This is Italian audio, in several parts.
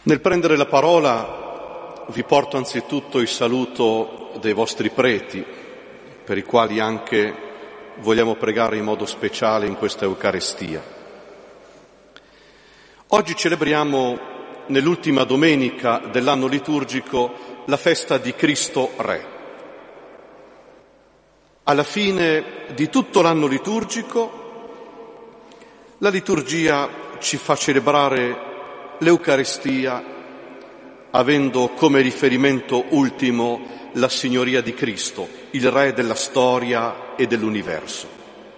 Nel prendere la parola vi porto anzitutto il saluto dei vostri preti, per i quali anche vogliamo pregare in modo speciale in questa Eucaristia. Oggi celebriamo, nell'ultima domenica dell'anno liturgico, la festa di Cristo Re. Alla fine di tutto l'anno liturgico, la liturgia ci fa celebrare l'Eucaristia avendo come riferimento ultimo la signoria di Cristo, il Re della storia e dell'universo.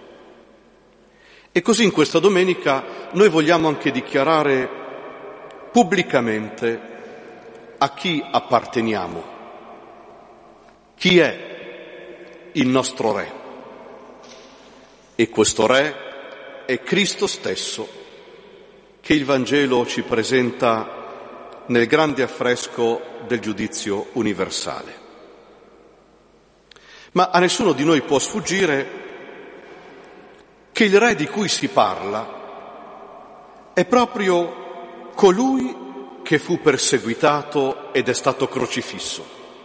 E così in questa domenica noi vogliamo anche dichiarare pubblicamente a chi apparteniamo, chi è il nostro Re. E questo Re è Cristo stesso, che il Vangelo ci presenta nel grande affresco del giudizio universale. Ma a nessuno di noi può sfuggire che il Re di cui si parla è proprio colui che fu perseguitato ed è stato crocifisso.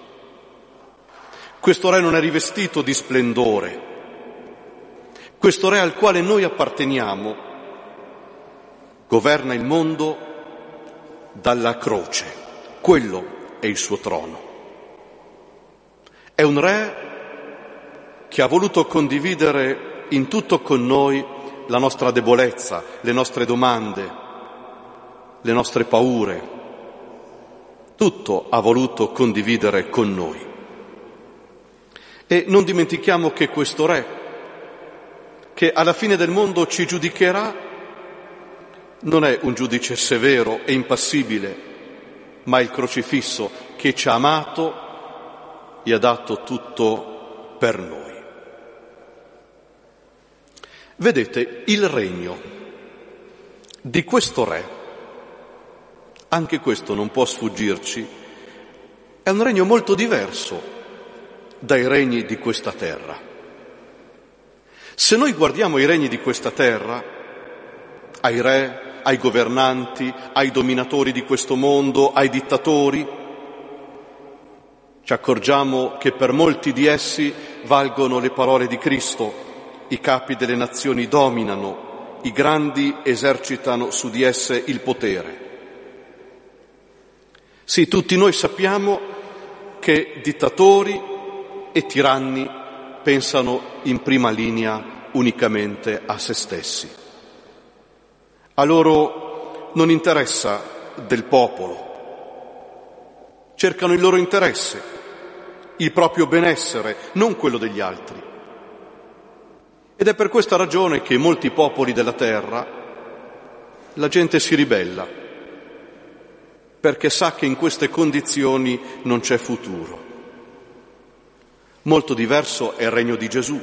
Questo Re non è rivestito di splendore. Questo Re al quale noi apparteniamo governa il mondo dalla croce, quello è il suo trono. È un Re che ha voluto condividere in tutto con noi la nostra debolezza, le nostre domande, le nostre paure. Tutto ha voluto condividere con noi. E non dimentichiamo che questo Re, che alla fine del mondo ci giudicherà, non è un giudice severo e impassibile, ma il crocifisso che ci ha amato e ha dato tutto per noi. Vedete, il regno di questo Re, anche questo non può sfuggirci, è un regno molto diverso dai regni di questa terra. Se noi guardiamo i regni di questa terra, ai re, ai governanti, ai dominatori di questo mondo, ai dittatori, ci accorgiamo che per molti di essi valgono le parole di Cristo: i capi delle nazioni dominano, i grandi esercitano su di esse il potere. Sì, tutti noi sappiamo che dittatori e tiranni pensano in prima linea unicamente a se stessi. A loro non interessa del popolo, cercano il loro interesse, il proprio benessere, non quello degli altri. Ed è per questa ragione che in molti popoli della terra la gente si ribella, perché sa che in queste condizioni non c'è futuro. Molto diverso è il regno di Gesù.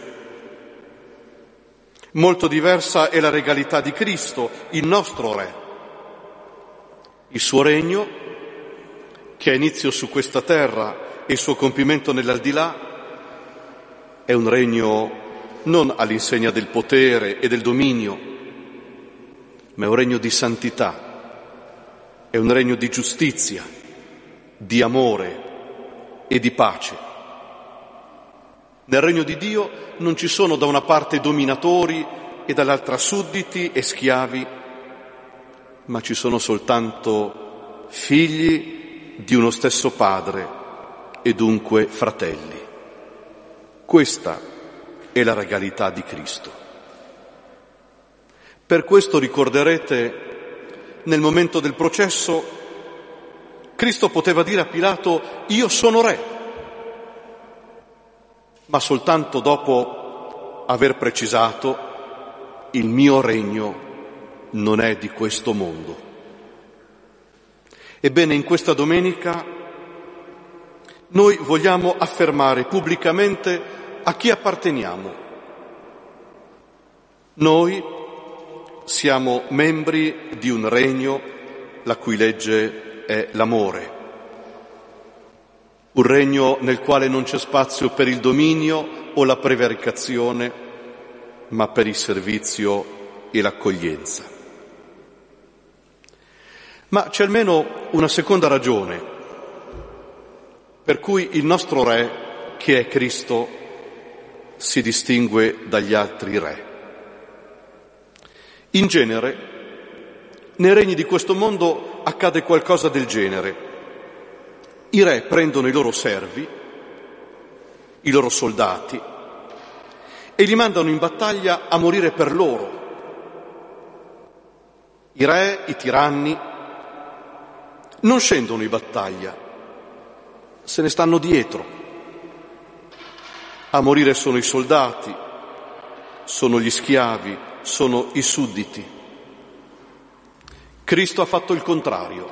Molto diversa è la regalità di Cristo, il nostro Re. Il suo regno, che ha inizio su questa terra e il suo compimento nell'aldilà, è un regno non all'insegna del potere e del dominio, ma è un regno di santità, è un regno di giustizia, di amore e di pace. Nel regno di Dio non ci sono da una parte dominatori e dall'altra sudditi e schiavi, ma ci sono soltanto figli di uno stesso Padre e dunque fratelli. Questa è la regalità di Cristo. Per questo ricorderete, nel momento del processo, Cristo poteva dire a Pilato: io sono Re, ma soltanto dopo aver precisato: il mio regno non è di questo mondo. Ebbene, in questa domenica noi vogliamo affermare pubblicamente a chi apparteniamo. Noi siamo membri di un regno la cui legge è l'amore. Un regno nel quale non c'è spazio per il dominio o la prevaricazione, ma per il servizio e l'accoglienza. Ma c'è almeno una seconda ragione per cui il nostro Re, che è Cristo, si distingue dagli altri re. In genere, nei regni di questo mondo accade qualcosa del genere. I re prendono i loro servi, i loro soldati, e li mandano in battaglia a morire per loro. I re, i tiranni, non scendono in battaglia, se ne stanno dietro. A morire sono i soldati, sono gli schiavi, sono i sudditi. Cristo ha fatto il contrario.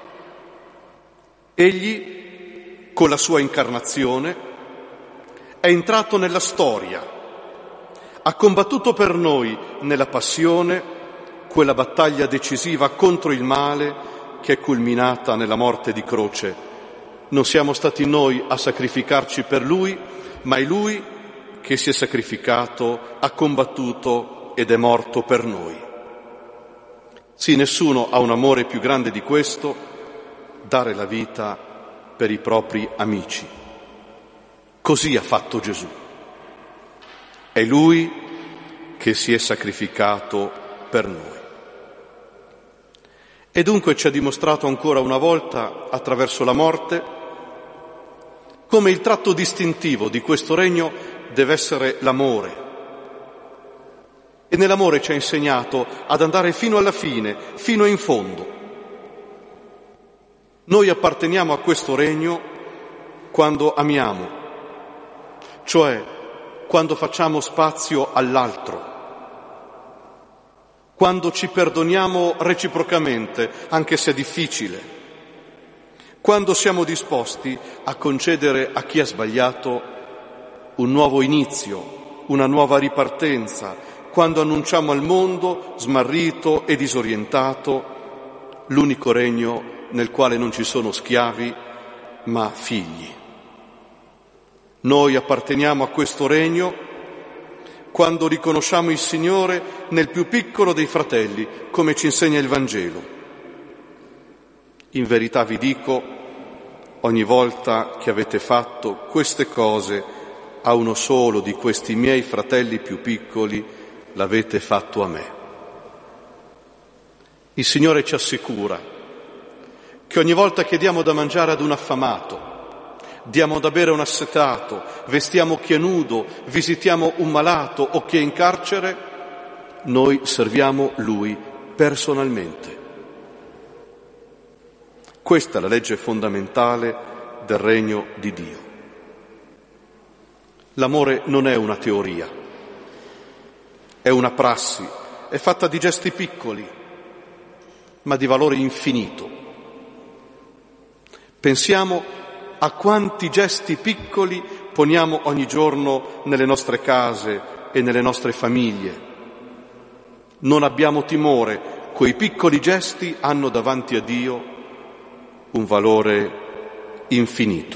Egli, con la sua incarnazione, è entrato nella storia, ha combattuto per noi nella passione quella battaglia decisiva contro il male che è culminata nella morte di croce. Non siamo stati noi a sacrificarci per Lui, ma è Lui che si è sacrificato, ha combattuto ed è morto per noi. Sì, nessuno ha un amore più grande di questo, dare la vita per i propri amici. Così ha fatto Gesù. È Lui che si è sacrificato per noi. E dunque ci ha dimostrato ancora una volta, attraverso la morte, come il tratto distintivo di questo regno deve essere l'amore. E nell'amore ci ha insegnato ad andare fino alla fine, fino in fondo. Noi apparteniamo a questo regno quando amiamo, cioè quando facciamo spazio all'altro, quando ci perdoniamo reciprocamente, anche se è difficile, quando siamo disposti a concedere a chi ha sbagliato un nuovo inizio, una nuova ripartenza, quando annunciamo al mondo, smarrito e disorientato, l'unico regno nel quale non ci sono schiavi, ma figli. Noi apparteniamo a questo regno quando riconosciamo il Signore nel più piccolo dei fratelli, come ci insegna il Vangelo. In verità vi dico, ogni volta che avete fatto queste cose a uno solo di questi miei fratelli più piccoli, l'avete fatto a me. Il Signore ci assicura che ogni volta che diamo da mangiare ad un affamato, diamo da bere a un assetato, vestiamo chi è nudo, visitiamo un malato o chi è in carcere, noi serviamo Lui personalmente. Questa è la legge fondamentale del regno di Dio. L'amore non è una teoria, è una prassi, è fatta di gesti piccoli, ma di valore infinito. Pensiamo a quanti gesti piccoli poniamo ogni giorno nelle nostre case e nelle nostre famiglie. Non abbiamo timore, quei piccoli gesti hanno davanti a Dio un valore infinito.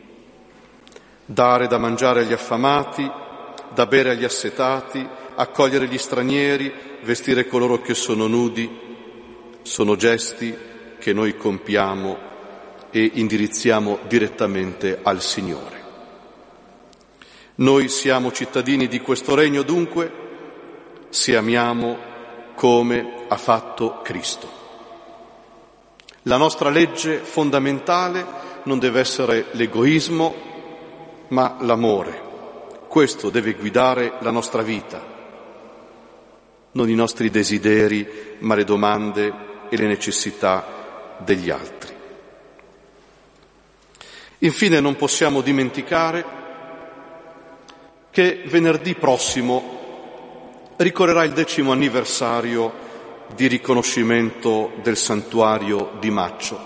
Dare da mangiare agli affamati, da bere agli assetati, accogliere gli stranieri, vestire coloro che sono nudi, sono gesti che noi compiamo e indirizziamo direttamente al Signore. Noi siamo cittadini di questo regno dunque se amiamo come ha fatto Cristo. La nostra legge fondamentale non deve essere l'egoismo, ma l'amore. Questo deve guidare la nostra vita, non i nostri desideri, ma le domande e le necessità degli altri. Infine non possiamo dimenticare che venerdì prossimo ricorrerà il 10° anniversario di riconoscimento del santuario di Maccio.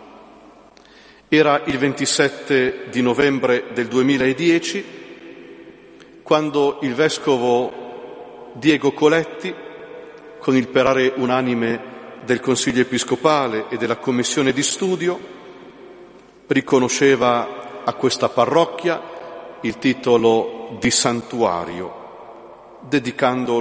Era il 27 di novembre del 2010 quando il vescovo Diego Coletti, con il parere unanime del Consiglio Episcopale e della Commissione di Studio, riconosceva a questa parrocchia il titolo di santuario,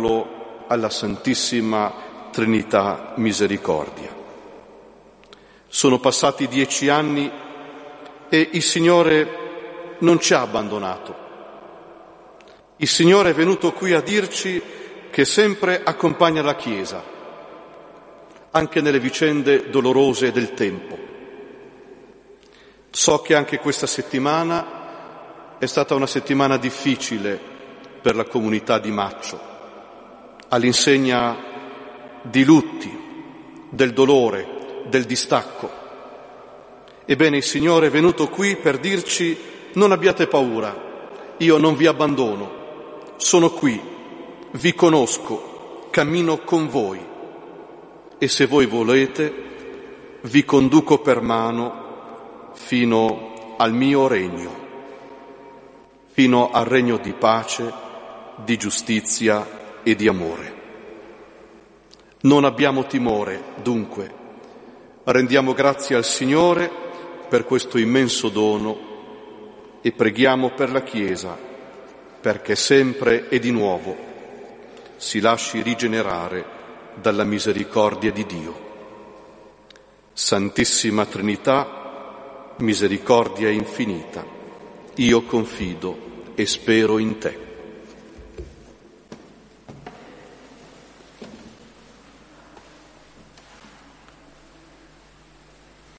dedicandolo alla Santissima Trinità Misericordia. Sono passati 10 anni e il Signore non ci ha abbandonato. Il Signore è venuto qui a dirci che sempre accompagna la Chiesa, anche nelle vicende dolorose del tempo. So che anche questa settimana è stata una settimana difficile per la comunità di Maccio, all'insegna di lutti, del dolore, del distacco. Ebbene, il Signore è venuto qui per dirci: non abbiate paura, io non vi abbandono, sono qui, vi conosco, cammino con voi e se voi volete vi conduco per mano fino al mio regno, fino al regno di pace, di giustizia e di amore. Non abbiamo timore, dunque, rendiamo grazie al Signore per questo immenso dono e preghiamo per la Chiesa perché sempre e di nuovo si lasci rigenerare dalla misericordia di Dio. Santissima Trinità, misericordia infinita, io confido e spero in te.